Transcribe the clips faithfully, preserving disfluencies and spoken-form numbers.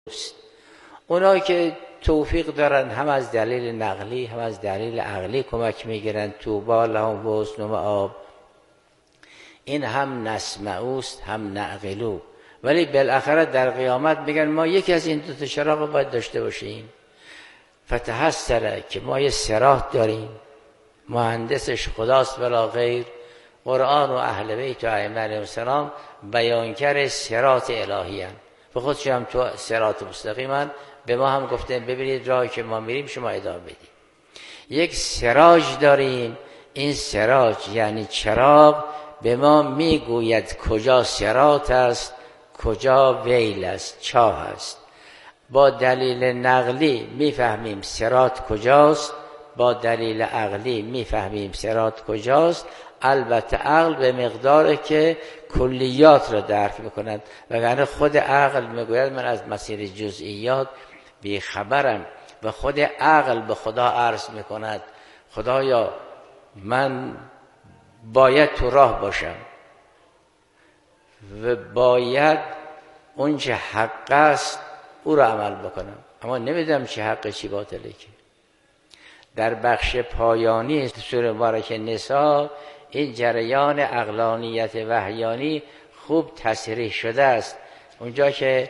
اونا که توفیق دارن هم از دلیل نقلی هم از دلیل عقلی کمک میگیرن، طوبی لهم و حسن مآب، این هم نسمعوست هم نعقلو، ولی بالاخره در قیامت میگن ما یکی از این دو تا چراغ باید داشته باشیم. فتحسره که ما یه صراط داریم، مهندسش خداست بلا غیر، قرآن و اهل بیت و ائمه علیهم السلام بیانگر صراط الهی هستند، به خودشون هم تو صراط مستقیمن، به ما هم گفتن ببینید راهی که ما میریم شما ادامه بدید. یک سراج داریم، این سراج یعنی چراغ به ما میگوید کجا صراط است کجا ویل است، چاه است. با دلیل نقلی میفهمیم صراط کجاست، با دلیل عقلی میفهمیم صراط کجاست. البته عقل به مقداره که کلیات را درک میکند، وگرنه خود عقل میگوید من از مسیر جزئیات بیخبرم، و خود عقل به خدا عرض میکند خدایا من باید تو راه باشم و باید اون چه حق است او را عمل بکنم، اما نمیدونم چه حق چی باطله. که در بخش پایانی سوره مبارکه نساء این جریان عقلانیت وحیانی خوب تصریح شده است. اونجا که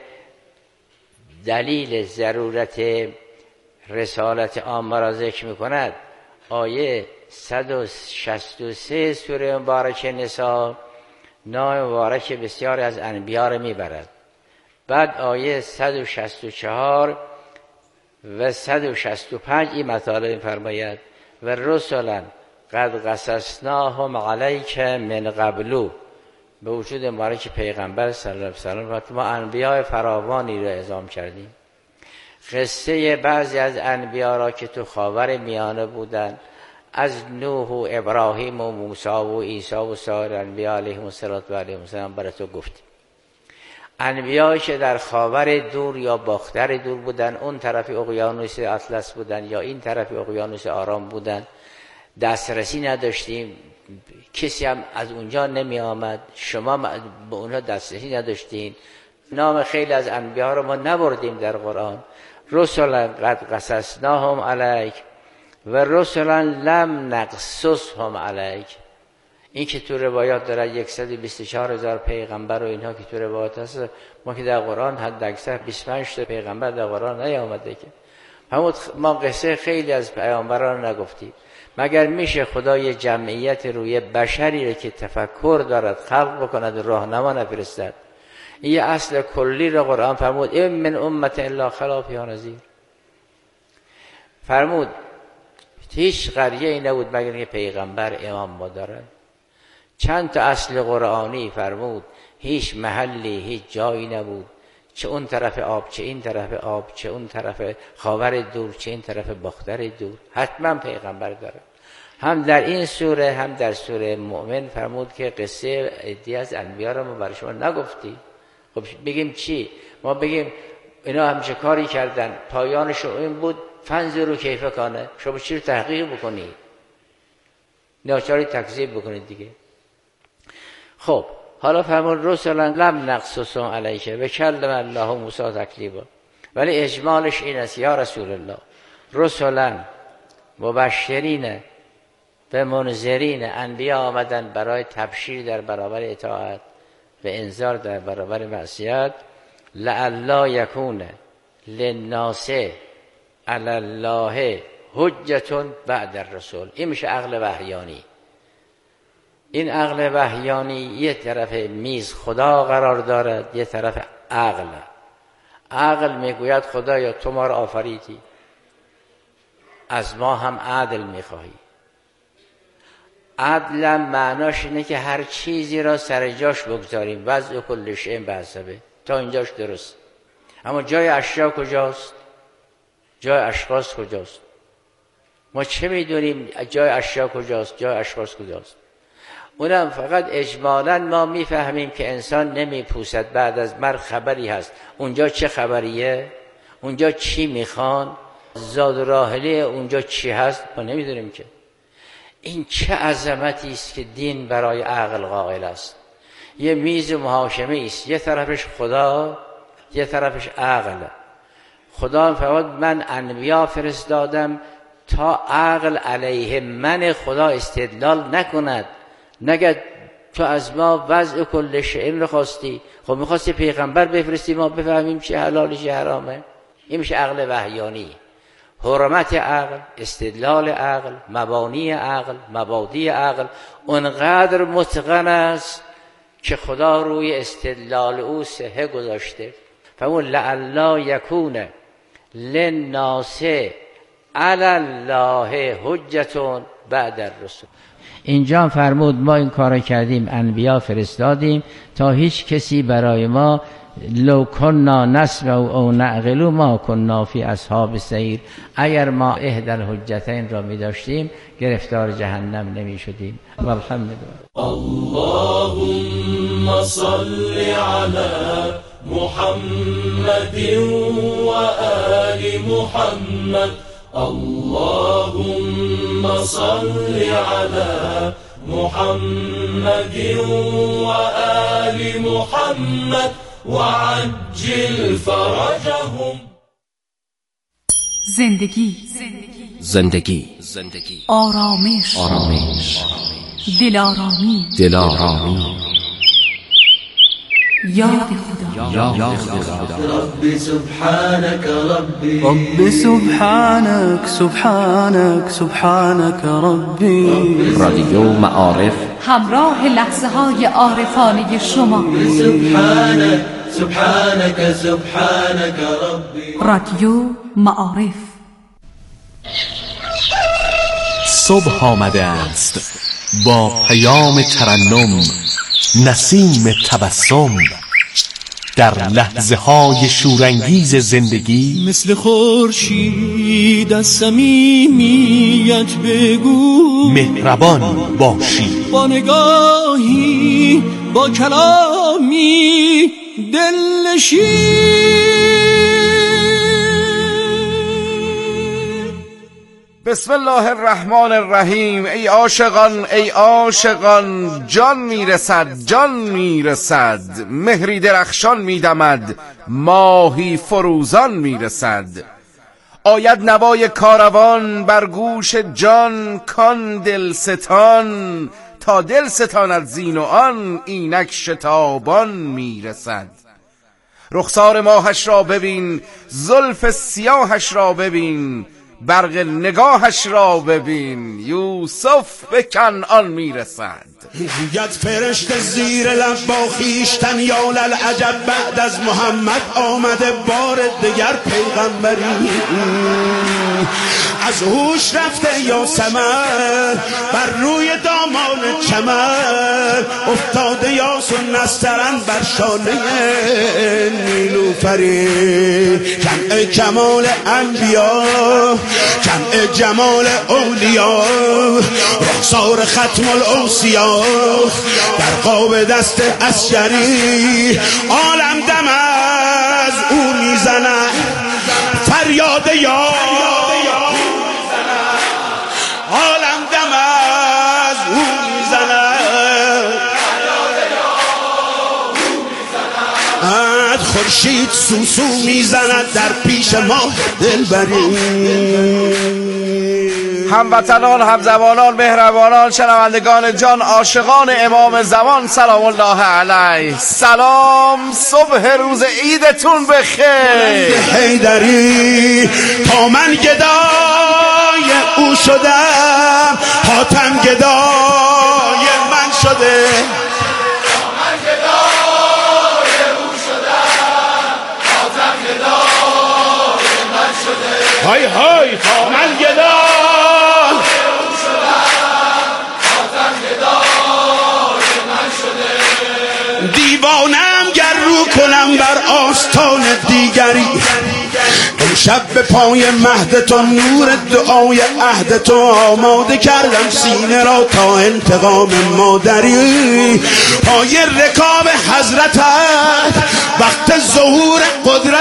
دلیل ضرورت رسالت عامه را ذکر میکند، آیه صد و شصت و سه سوره مبارکه نساء نام مبارک بسیاری از انبیا را میبرد. بعد آیه صد و شصت و چهار و صد و شصت و پنج این مطالب فرماید و رسولا قد قصصناهم علیک من قبلو، به وجود مبارک پیغمبر صلی الله علیه و سلم ما انبیاء فراوانی را اعزام کردیم. قصه بعضی از انبیا را که تو خاور میانه بودند، از نوح و ابراهیم و موسی و عیسی و سایر انبیا علیهم السلام برای تو گفتیم. انبیایی که در خاور دور یا باختر دور بودن، اون طرف اقیانوس اطلس بودن یا این طرف اقیانوس آرام بودن، دسترسی نداشتیم، کسی هم از اونجا نمی آمد، شما به اونها دسترسی نداشتین. نام خیلی از انبیا رو ما نبردیم در قرآن. رسولا قد قصصناهم علیک و رسولا لم نقصصهم علیک. این که تو روایات داره صد و بیست و چهار هزار پیغمبر و اینها که تو روایات هست، ما که در قرآن حد اکثر بیست و پنج تا پیغمبر در قرآن نیامده که همون ما قصه خیلی از پیغمبران نگفتیم. مگر میشه خدا یه جمعیت روی بشری رو که تفکر دارد خلق بکند راهنما نفرستد؟ این یه اصل کلی رو قرآن فرمود این من امت الا خلا فیها نذیر. فرمود هیچ قریه ای نبود مگر یه پیغمبر امام ما دارد. چند تا اصل قرآنی فرمود هیچ محلی هیچ جایی نبود، چه اون طرف آب چه این طرف آب، چه اون طرف خاور دور چه این طرف باختر دور، حتما پیغمبر داره. هم در این سوره هم در سوره مؤمن فرمود که قصه عدی از انبیا رو ما برای شما نگفتی. خب بگیم چی؟ ما بگیم اینا همچه کاری کردن پایانش این بود فنظروا کیف کانه، شما چی رو تحقیق بکنید؟ ناچاری تکذیب بکنید دیگه. خب حالا فرمود رسولا لم نقصصهم علیک و کلم الله موسی تکلیما، ولی اجمالش این است یا رسول الله رسولا مبشرین و منذرین، انبیا آمدن برای تبشیر در برابر اطاعت و انذار در برابر معصیت. لعلا یکون للناس علی الله حجة بعد الرسول. این میشه عقل وحیانی. این عقل وحیانی یه طرف میز خدا قرار دارد، یه طرف عقل. عقل میگوید خدایا تو ما را آفریدی، از ما هم عدل میخواهی. عدل معناش اینه که هر چیزی را سر جاش بگذاریم، وضع کل شیء بحسبه، تا اینجاش درست. اما جای اشیا کجاست؟ جای اشخاص کجاست؟ ما چه میدونیم جای اشیا کجاست؟ جای اشخاص کجاست؟ اونم فقط اجمالاً ما میفهمیم که انسان نمیپوسد بعد از مرگ خبری هست. اونجا چه خبریه؟ اونجا چی میخوان؟ زاد و راحله اونجا چی هست؟ ما نمیدونیم که. این چه عظمتی است که دین برای عقل قائل است. یه میز محاکمه است، یه طرفش خدا یه طرفش عقل. خدا فرمود من انبیا فرستادم تا عقل علیه من خدا استدلال نکند. نگه تو از ما وضع کل شیء رو خواستی، خب میخواستی پیغمبر بفرستی ما بفهمیم چه حلاله چه حرامه. این میشه عقل وحیانی. حرمت عقل، استدلال عقل، مبانی عقل، مبادی عقل اونقدر متقن است که خدا روی استدلال او صحه گذاشته. فمون لعلا یکونه للناس علی الله حجتون بعد الرسل. اینجا فرمود ما این کار کردیم، انبیا فرستادیم تا هیچ کسی برای ما لو کنا نسمع او نعقل ما کنا فی اصحاب السعیر، اگر ما احدی الحجتین را می داشتیم گرفتار جهنم نمی شدیم. والحمدلله. اللهم صل علی محمد و آل محمد. اللهم صل علی محمد و آل محمد وعجل فرجهم. زندگی زندگی زندگی آرامش آرامش دلارامی دلارامی یاد خدا یاد خدا. رب سبحانك ربي رب سبحانك سبحانك سبحانك ربي. رادیو معارف همراه لحظه های عارفانه شما. سبحانك سبحانك سبحانك ربي. رادیو معارف. صبح آمده است با پیام ترنم، نسیم تبسم در لحظه های شورانگیز زندگی. مثل خورشید از صمیمیت بگو، مهربان باشی، با نگاهی با کلامی دلنشین. بسم الله الرحمن الرحیم. ای عاشقان ای عاشقان، جان میرسد جان میرسد، مهری درخشان میدمد، ماهی فروزان میرسد. آید نوای کاروان بر گوش جان، کان دلستان تا دل ستاند زین و آن، اینک شتابان میرسد. رخسار ماهش را ببین، زلف سیاهش را ببین، برق نگاهش را ببین، یوسف به کنعان میرسد. گوید فرشته زیر لب با خویشتن یا للعجب، بعد از محمد آمده بار دیگر پیغمبری. از هوش رفته یا سمر بر روی دامان کمر، افتاده یا سنسترن بر شانه نیلوفری. جمع کمال انبیا، جمع جمال اولیا، رخسار ختم الاوصیا در قاب دست عسکری. عالم دم از او میزند فریاد یا، عالم دم از او میزند. خورشید سوسو میزند در پیش ماه دلبری. هموطنان، همزبانان، مهربانان، شنوندگان جان، عاشقان امام زمان سلام الله علیه. سلام، صبح روز عیدتون بخیر. حیدری تا من گدای او شدم، حاتم گدای من شده. های های تا من گدای دیوانم گر رو کنم بر آستان دیگری. امشب به پای مهدتون نور دعای عهدتو آماده کردم سینه را تا انتقام مادری. پای رکاب حضرتت وقت ظهور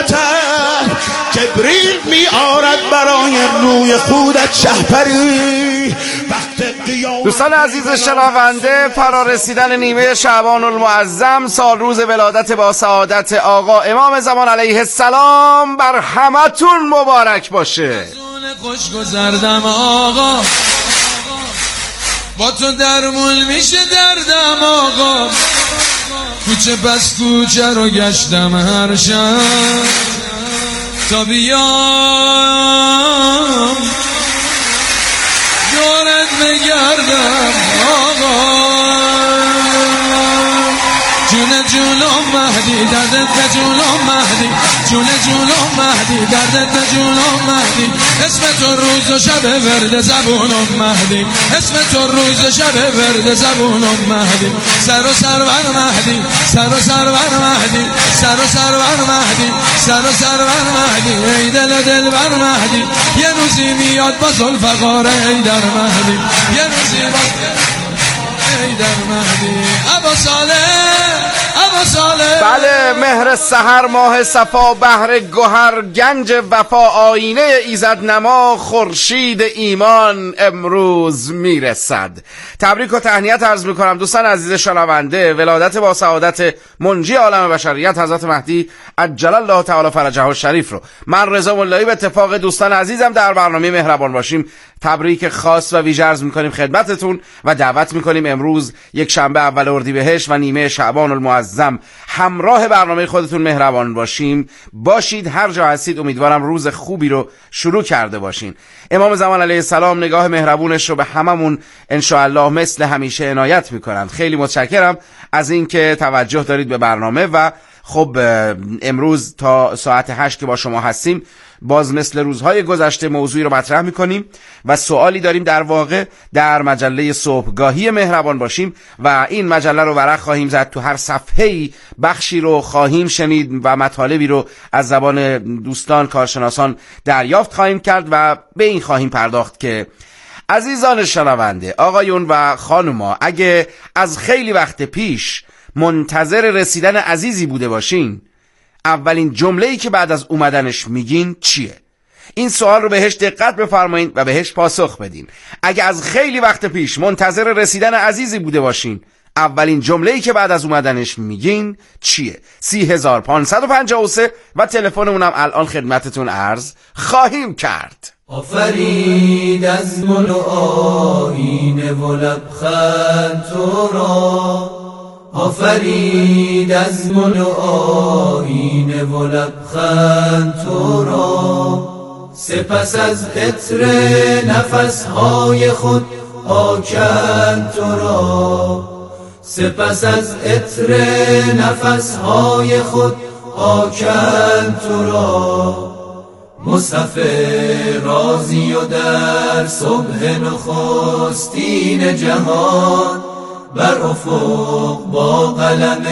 قدرتت، جبریل می آرد برای روی خودت شهپری. وقت قیامت. دوستان عزیز شنونده، فرا رسیدن نیمه شعبان المعظم، سال روز ولادت با سعادت آقا امام زمان علیه السلام بر همتون مبارک باشه. خوش گذردم آقا، با تو درمون میشه دردم آقا، کوچه پس کوچه رو گشتم هر شب تا بیام دورت بگردم آقا. جون جونم مهدی دردت جونم مهدی، جون جونم مهدی دردت جونم مهدی، اسم تو روز و شب ورد زبونم مهدی، اسم تو روز و شب ورد زبونم مهدی، سر و سرور مهدی، سر و سرور مهدی، سر و سرور مهدی، سر و سرور مهدی، ای دل دل بر مهدی، یه روزی میاد با ذوالفقار ای در مهدی، یه روزی ای در مهدی. ابا صالح ابا صالح. بله، مهر سحر ماه صفا، بحر گوهر گنج وفا، آینه ایزد نما، خورشید ایمان امروز میرسد. تبریک و تهنیت عرض میکنم دوستان عزیز شنونده، ولادت با سعادت منجی عالم بشریت حضرت مهدی عجل الله تعالی فرجه الشریف رو من رضا ملایی به اتفاق دوستان عزیزم در برنامه مهربان باشیم تبریک خاص و ویژه عرض میکنیم خدمتتون و دعوت میکنیم امروز یک شنبه اول اردیبهشت و نیمه شعبان المعظم همراه برنامه خودتون مهربان باشیم باشید. هر جا هستید امیدوارم روز خوبی رو شروع کرده باشین. امام زمان علیه السلام نگاه مهربونش رو به هممون انشاءالله مثل همیشه عنایت میکنند. خیلی متشکرم از اینکه توجه دارید به برنامه و خب امروز تا ساعت هشت که با شما هستیم باز مثل روزهای گذشته موضوعی رو مطرح میکنیم و سوالی داریم در واقع در مجله صبحگاهی مهربان باشیم و این مجله رو ورق خواهیم زد. تو هر صفحه‌ای بخشی رو خواهیم شنید و مطالبی رو از زبان دوستان کارشناسان دریافت خواهیم کرد و به این خواهیم پرداخت که عزیزان شنونده، آقایون و خانوما، اگه از خیلی وقت پیش منتظر رسیدن عزیزی بوده باشین، اولین جمله‌ای که بعد از اومدنش میگین چیه؟ این سوال رو بهش دقت بفرمایید و بهش پاسخ بدین. اگه از خیلی وقت پیش منتظر رسیدن عزیزی بوده باشین، اولین جمله‌ای که بعد از اومدنش میگین چیه؟ سی هزار پانصد و پنجاه و سه و تلفنمونم الان خدمتتون عرض خواهیم کرد. آفرید از گل و آینه و لبخند تو را، آفرید از گل و آینه و لبخند تو را، سپس از عطر نفسهای خود آکند تو را، سپس از عطر نفسهای خود آکند تو را. مصحف رازی و در صبح نخستین جهان، بر افق با قلم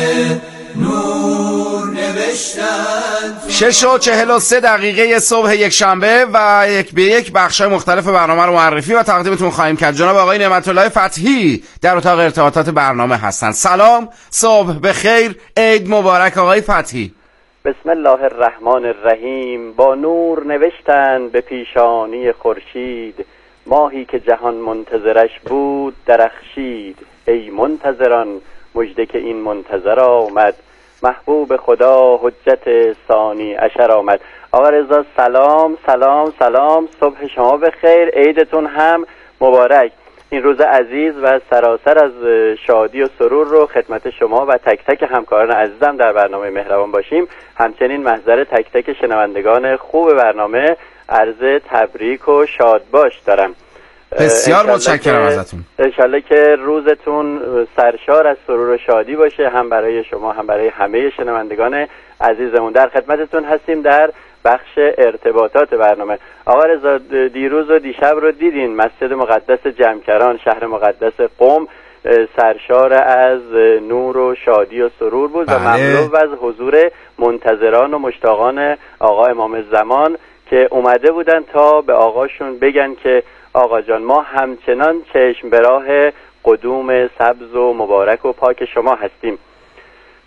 نور نوشتند. شش و چهل و سه دقیقه صبح یک شنبه و یک به یک بخشای مختلف برنامه رو معرفی و تقدیمتون خواهیم کرد. جناب آقای نعمت الله فتحی در اتاق ارتباطات برنامه هستند. سلام، صبح بخیر، عید مبارک آقای فتحی. بسم الله الرحمن الرحیم. با نور نوشتند به پیشانی خورشید، ماهی که جهان منتظرش بود درخشید. ای منتظران مژده که این منتظر آمد، محبوب خدا حجت ثانی عشر آمد. آقا رضا سلام سلام سلام، صبح شما بخیر، عیدتون هم مبارک. این روز عزیز و سراسر از شادی و سرور رو خدمت شما و تک تک همکاران عزیزم در برنامه مهربان باشیم، همچنین محضر تک تک شنوندگان خوب برنامه عرض تبریک و شادباش دارم. بسیار متشکرم ازتون. انشالله که روزتون سرشار از سرور و شادی باشه، هم برای شما هم برای همه شنوندگان عزیزمون. در خدمتتون هستیم در بخش ارتباطات برنامه. آقا رضا دیروز و دیشب رو دیدین، مسجد مقدس جمکران شهر مقدس قم سرشار از نور و شادی و سرور بود. بله. و مملو از حضور منتظران و مشتاقان آقا امام زمان که اومده بودن تا به آقاشون بگن که آقا جان ما همچنان چشم به راه قدوم سبز و مبارک و پاک شما هستیم.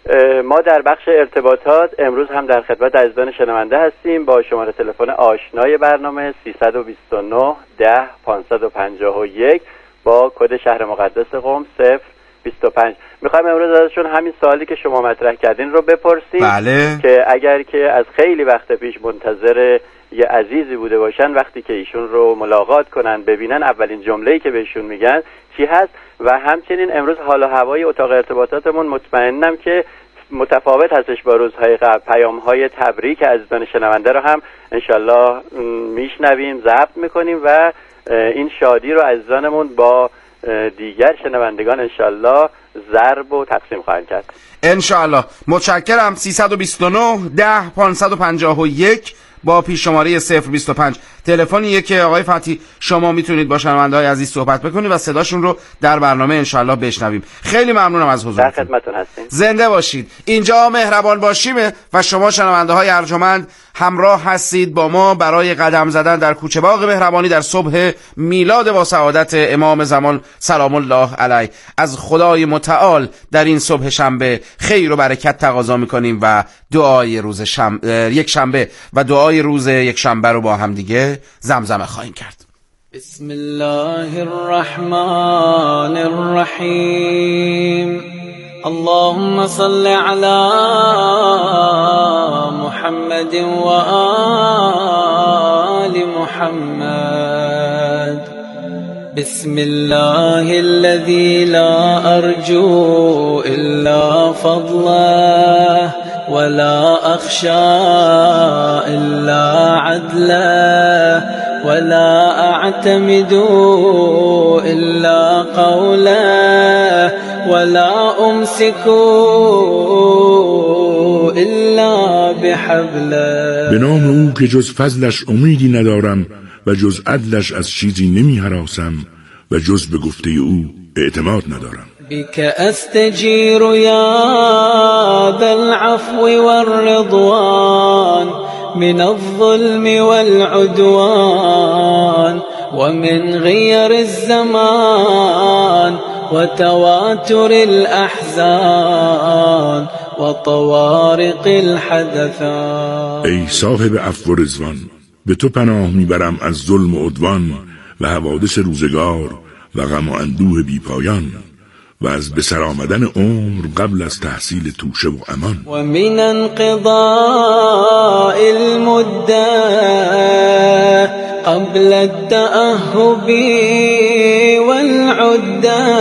ما در بخش ارتباطات امروز هم در خدمت عزیزان شنونده هستیم با شماره تلفن آشنای برنامه سیصد و بیست و نه ده پانصد و پنجاه و یک با کد شهر مقدس قم صفر بیست و پنج. میخوایم امروز ازشون همین سوالی که شما مطرح کردین رو بپرسیم. بله. که اگر که از خیلی وقت پیش منتظر یه عزیزی بوده باشن، وقتی که ایشون رو ملاقات کنن ببینن اولین جمله‌ای که بهشون میگن چی هست، و همچنین امروز حال و هوای اتاق ارتباطاتمون مطمئنم که متفاوت هستش با روزهای قبل. پیام‌های تبریک عزیزان شنونده رو هم انشالله میشنویم، ضبط میکنیم و این شادی رو عزیزانمون با دیگر شنوندگان انشالله ضرب و تقسیم خواهند کرد انشالله. متشکرم. سیصد و بیست و نه ده پانصد و پنجاه و یک با پیش شماره صفر بیست و پنج تلفنیه که آقای فتحی شما میتونید با شنونده‌های عزیز صحبت بکنید و صداشون رو در برنامه انشالله بشنویم. خیلی ممنونم از حضورتون. در خدمتتون هستیم. زنده باشید. اینجا مهربان باشیمه و شما شنونده‌های ارجمند همراه هستید با ما برای قدم زدن در کوچه باغ مهربانی در صبح میلاد با سعادت امام زمان سلام الله علیه. از خدای متعال در این صبح شنبه خیر و برکت تقاضا میکنیم و دعای روز شم... یک شنبه و دعای روز یک شنبه رو با هم دیگه زمزمه خواهیم کرد. بسم الله الرحمن الرحیم. اللهم صل على محمد و آل محمد. بسم الله الذي لا أرجو إلا فضله ولا أخشى إلا عدله ولا أعتمد إلا قوله ولا أمسك إلا بحبله. به نام او که جز فضلش امیدی ندارم و جز عدلش از چیزی نمی هراسم و جز به گفته او اعتماد ندارم. بك أستجير يا ذا العفو والرضوان من الظلم والعدوان ومن غير الزمان وتواتر الأحزان وطوارق الحدثان. ای صاحب عفو و رضوان، به تو پناه میبرم از ظلم و عدوان و حوادث روزگار و غم و اندوه بی پایان و از به سر آمدن عمر قبل از تحصیل توشه و امان و من انقضاء المده قبل التأهب والعده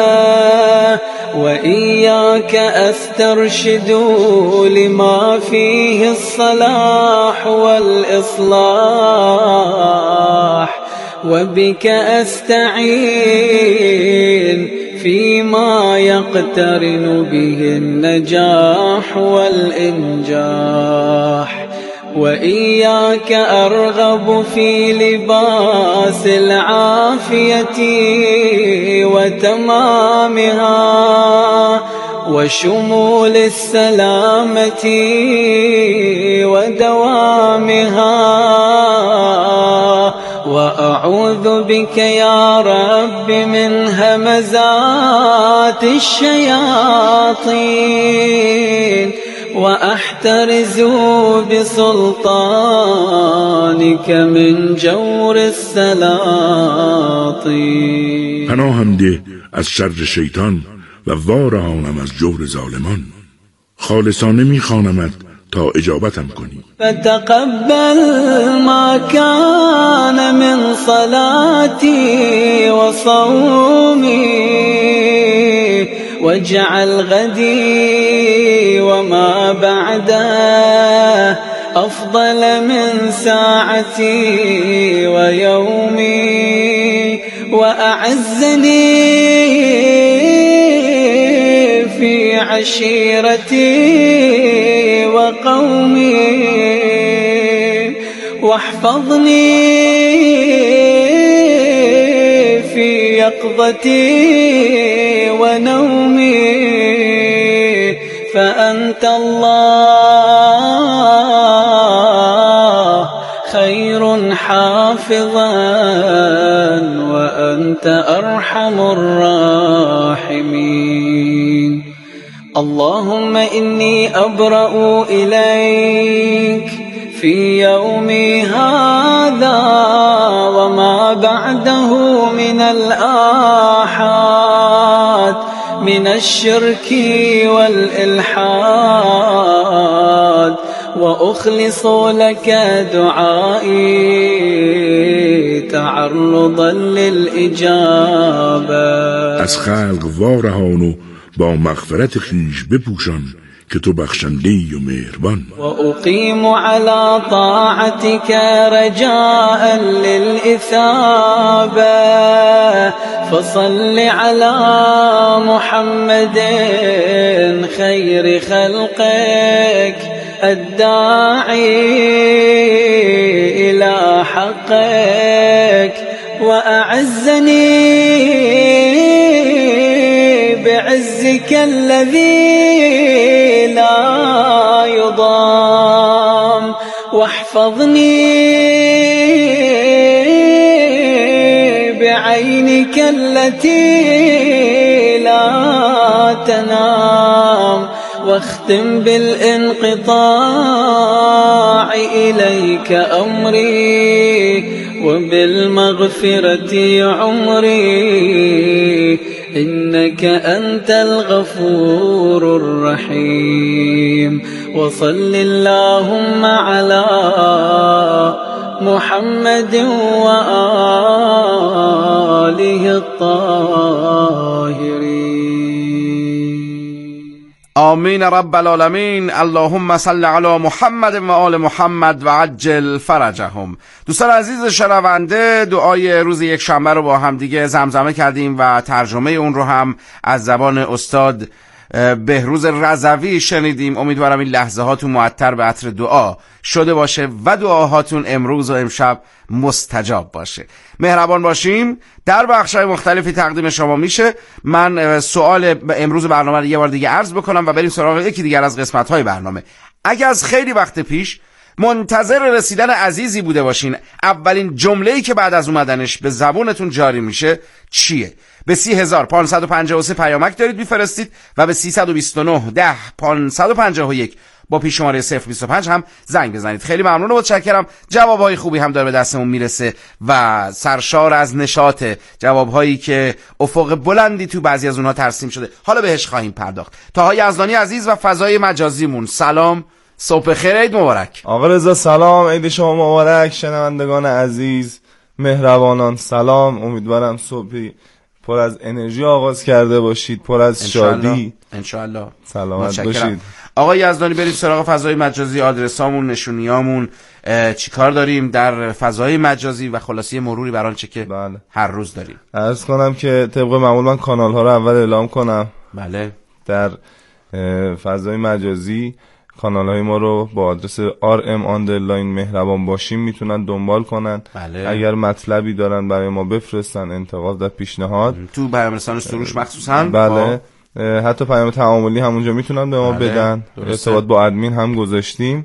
وإياك أسترشد لما فيه الصلاح والإصلاح وبك أستعين فيما يقترن به النجاح والإنجاح وإياك أرغب في لباس العافية وتمامها وشمول السلامة ودوامها وأعوذ بك يا رب من همزات الشياطين وأحترز بسلطانك من جور السلاطين. پناهم ده از شر شیطان و وارهانم از جور ظالمان. خالصانه میخوانمت تا اجابتم کنی. فتقبل ما كان من صلاتي وصومي واجعل غدي وما بعده أفضل من ساعتي ويومي وأعزني في عشيرتي وقومي واحفظني في يقظتي ونومي فأنت الله خير حافظا وأنت أرحم الراحمين. اللهم إني أبرأ إليك في يومي هذا وما بعده من الآحاد من الشرك والإلحاد، وأخلص لك دعائي تعرضا للإجابة. از خلق وارهان و با مغفرت خویش بپوشان که تو بخشنده‌ای و مهربان. و اقیم علی طاعتك رجاء للإثابة فصل على محمد خير خلقك الداعي إلى حقك وأعزني بعزك الذي لا يضام، واحفظني بعينك التي لا تنام، واختم بالانقطاع إليك أمري وبالمغفرة عمري، إنك أنت الغفور الرحيم. وصل اللهم على محمد وآله الطاهرين. آمین رب العالمین. اللهم صل علی محمد و آل محمد و عجل فرجهم. دوستان عزیز شنونده، دعای روز یک شنبه رو با هم دیگه زمزمه کردیم و ترجمه اون رو هم از زبان استاد بهروز رضوی شنیدیم. امیدوارم این لحظه هاتون معطر به عطر دعا شده باشه و دعاهاتون امروز و امشب مستجاب باشه. مهربان باشیم. در بخش‌های مختلفی تقدیم شما میشه. من سوال امروز برنامه رو یه بار دیگه عرض بکنم و بریم سراغ یکی دیگر از قسمت‌های برنامه. اگه از خیلی وقت پیش منتظر رسیدن عزیزی بوده باشین، اولین جمله‌ای که بعد از اومدنش به زبونتون جاری میشه چیه؟ به سی هزار پانصد و پنجاه و سه پیامک دارید میفرستید و به سیصد و بیست و نه ده پانصد و پنجاه و یک با پیش شماره صفر بیست و پنج هم زنگ بزنید. خیلی ممنون و متشکرم. جوابهای خوبی هم داره به دستمون میرسه و سرشار از نشاط، جوابهایی که افق بلندی تو بعضی از اونها ترسیم شده. حالا بهش خواهیم پرداخت. طاها یزدانی عزیز و فضای مجازیمون، سلام، صبح خیر، عید مبارک. آقا رضا سلام، عید شما مبارک. شنوندگان عزیز مهربانان سلام. امیدوارم صبحی پر از انرژی آغاز کرده باشید، پر از شادی انشالله. سلامت باشید. آقا یزدانی بریم سراغ فضای مجازی. آدرسامون، نشونیامون، چیکار داریم در فضای مجازی و خلاصی مروری بر آنچه که بله. هر روز داریم. عرض کنم که طبق معمول من کانال ها رو اول اعلام کنم. بله. در فضای مجازی کانال های ما رو با آدرس آر ام آندرلاین مهربان باشیم میتونن دنبال کنن. بله. اگر مطلبی دارن برای ما بفرستن، انتقاد و پیشنهاد تو پیام رسان سروش مخصوصا. بله. حتی پیام تعاملی همونجا میتونن به ما بله. بدن. ارتباط با ادمین هم گذاشتیم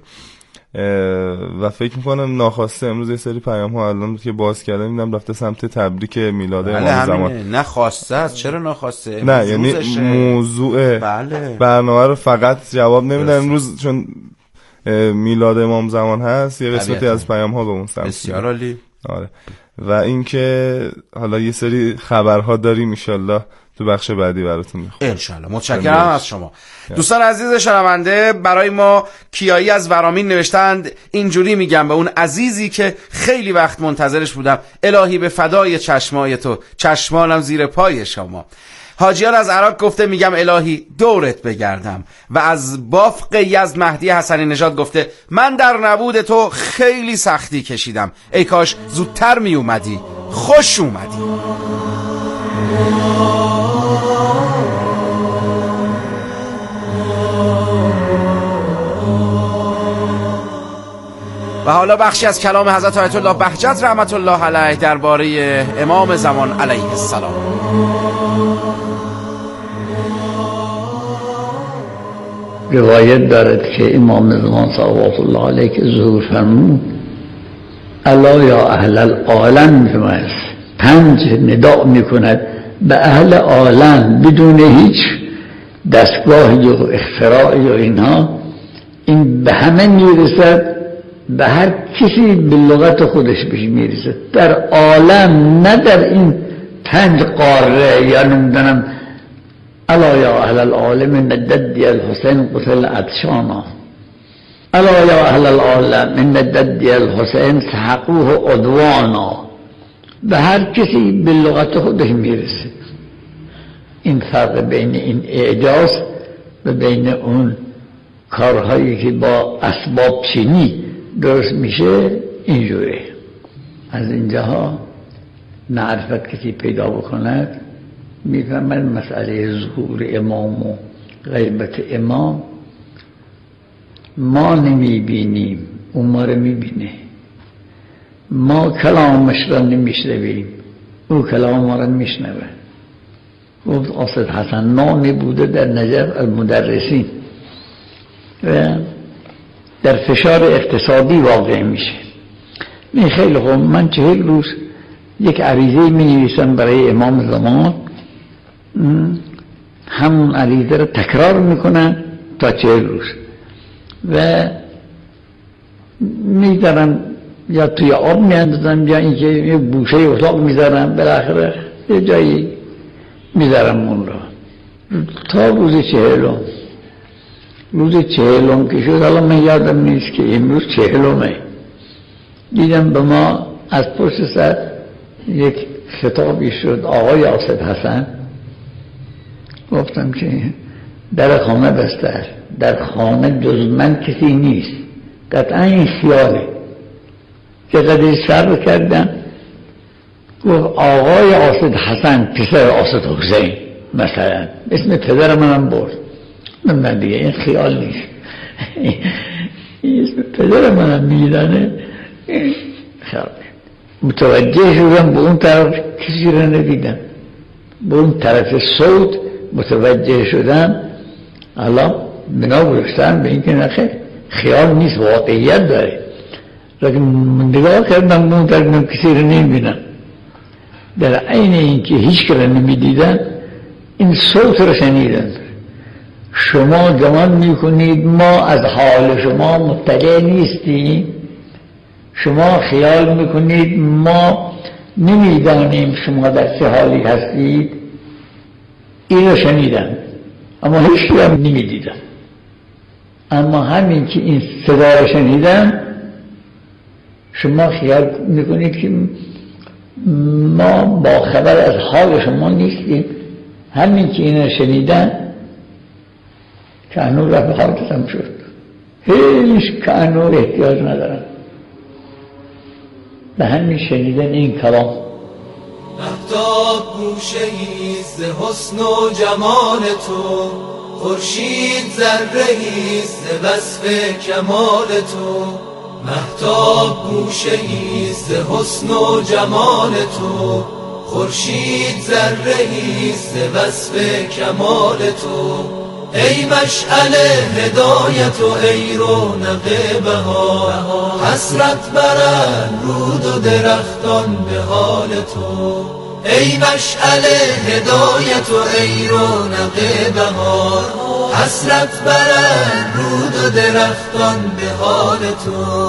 و فکر میکنم ناخواسته امروز یه سری پیام ها الان که باز کردم میدم رفته سمت تبریک میلاد امام زمان. نه خواسته است، چرا ناخواسته؟ نه یعنی موضوع بله. برنامه رو فقط جواب نمیدن امروز چون میلاد امام زمان هست. یه قسمتی از پیام ها به اون سمت. بسیار عالی. آره. و اینکه حالا یه سری خبرها داریم ان شاءالله تو بخش بعدی براتون میخونم انشالله. متشکرم از شما. دوستان عزیز شنونده، برای ما کیایی از ورامین نوشتند اینجوری میگم به اون عزیزی که خیلی وقت منتظرش بودم: الهی به فدای چشمای تو، چشمانم زیر پای شما. حاجیان از عراق گفته میگم الهی دورت بگردم. و از بافق یزد مهدی حسنی نژاد گفته من در نبود تو خیلی سختی کشیدم، ای کاش زودتر می اومدی، خوش اومدی. و حالا بخشی از کلام حضرت آیت الله بهجت رحمت الله علیه درباره امام زمان علیه السلام. روایت دارد که امام زمان صلوات الله علیه که ظهور فرمود الا یا اهل العالم میفرماید، پنج نداء میکند به اهل عالم بدون هیچ دستگاهی و اختراعی و اینها، این به همه میرسد، به هر کسی به لغت خودش بهش میرسد در عالم، نه در این پنج قاره یا نمیدونم الا یا اهل العالم نددی الحسین قتل عطشانا، الا یا اهل العالم نددی الحسین سحقوه عدوانا، به هر کسی به لغت خودش میرسه. این فرق بین این اعجاز و بین اون کارهایی که با اسباب چینی درست میشه اینجوره. از اینجاها معرفت کسی پیدا بکند میفهمد مسئله ظهور امام و غیبت امام ما نمیبینیم، اون ما رو میبینه. ما کلامش را نمیشنویم، او کلام ما را میشنوه. گفت قاصد حسن نامی بوده در نجف المدرسین و در فشار اقتصادی واقع میشه. می خیلی خوب، من چهل روز یک عریضه می نویسم برای امام زمان، همون عریضه رو تکرار میکنن تا چهل روز و میذارم یا توی آب میاندازم یا اینکه یک بوشه اتاق میذارم، بالاخره یه جایی میذارم اون رو تا روز چهلم. روز چهلم که شد، حالا من یادم نیست که امروز چهلمه، دیدم به ما از پشت سر یک خطابی شد، آقای قاصد حسن. گفتم که در خانه بسته است، در خانه جز من کسی نیست، قطعا این خیاله. که قدری صبر کردم، گفت آقای قاصد حسن پسر قاصد حسین مثلا، اسم پدر منم برد. من دیگه این خیال نیست، این اسم پدر منم میدانه. متوجه شدم به اون طرف کسی رو ندیدم، به اون طرف صوت متوجه شدم. الان بنا گرفتن به این که نخیر خیال نیست، واقعیت داره. لیکن نگاه کردم به اون طرف کسی رو نمیبینم. در عین این که هیچ کره نمیدیدم، این صوت رو شنیدم. شما گمان میکنید ما از حال شما مطلع نیستیم؟ شما خیال میکنید ما نمیدانیم شما در چه حالی هستید؟ این رو شنیدم اما هیچ رو نمیدیدم. اما همین که این صدا رو شنیدم، شما خیال میکنید که ما با خبر از حال شما نیستیم. همین که این رو شنیدم که انو رفت حالتم شد، هیچ که انو احتیاج ندارم به همین شنیدن این کلام. مهتاب گوشه‌ایست ز حسن و جمال تو، خورشید ذره‌ایست ز وصف کمال تو. مهتاب گوشه‌ایست ز حسن و جمال تو، خورشید ذره‌ایست ز وصف کمال تو. ای مشعل هدایت و ای رونق بهار، حسرت برن رود و درختان به حال تو. ای مشعل هدایت و ای رونق بهار، حسرت برن رود و درختان به حال تو.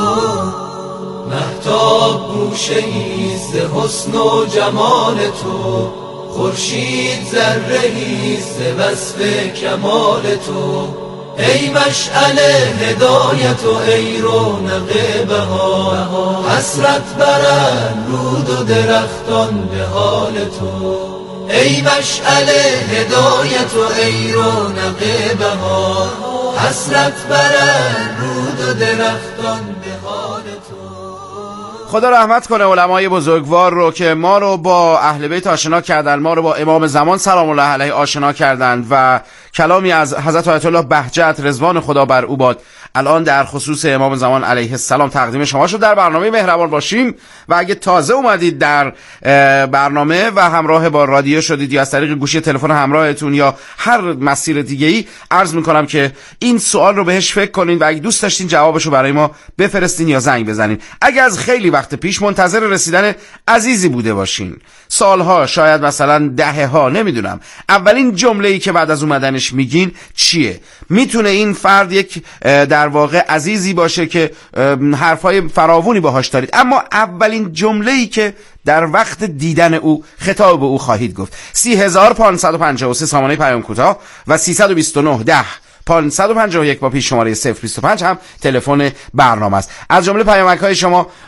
مهتاب گوشه‌ایست ز حسن و جمال تو، خورشید ذره‌ایست ز وصف کمال تو. ای مشعل هدایت و ای رونق بهار، حسرت برن رود و درختان به حال تو. ای مشعل هدایت و ای رونق بهار، حسرت برن رود و درختان به حال تو. خدا رحمت کنه علمای بزرگوار رو که ما رو با اهل بیت آشنا کردن، ما رو با امام زمان سلام الله علیه آشنا کردند و کلامی از حضرت آیت الله بهجت رضوان خدا بر او باد الان در خصوص امام زمان علیه السلام تقدیم شما شد در برنامه مهربان باشیم. و اگه تازه اومدید در برنامه و همراه با رادیو شدید یا از طریق گوشی تلفن همراهتون یا هر مسیر دیگه‌ای، عرض میکنم که این سوال رو بهش فکر کنین و اگه دوست داشتین جوابشو برای ما بفرستین یا زنگ بزنین. اگه از خیلی وقت پیش منتظر رسیدن عزیزی بوده باشین، سالها، شاید مثلا دهه ها، نمیدونم، اولین جمله‌ای که بعد از اومدنش میگین چیه؟ میتونه این فرد یک در واقع عزیزی باشه که حرفای فراوونی باهاش دارید، اما اولین جمله‌ای که در وقت دیدن او خطاب به او خواهید گفت. سی هزار پانصد و پنجاه و سه سامانه پیام کوتاه و سیصد و بیست و نه ده پانصد و پنجاه و یک با پیش شماره صفر بیست و پنج هم تلفن برنامه است. از جمله پیامک‌های شما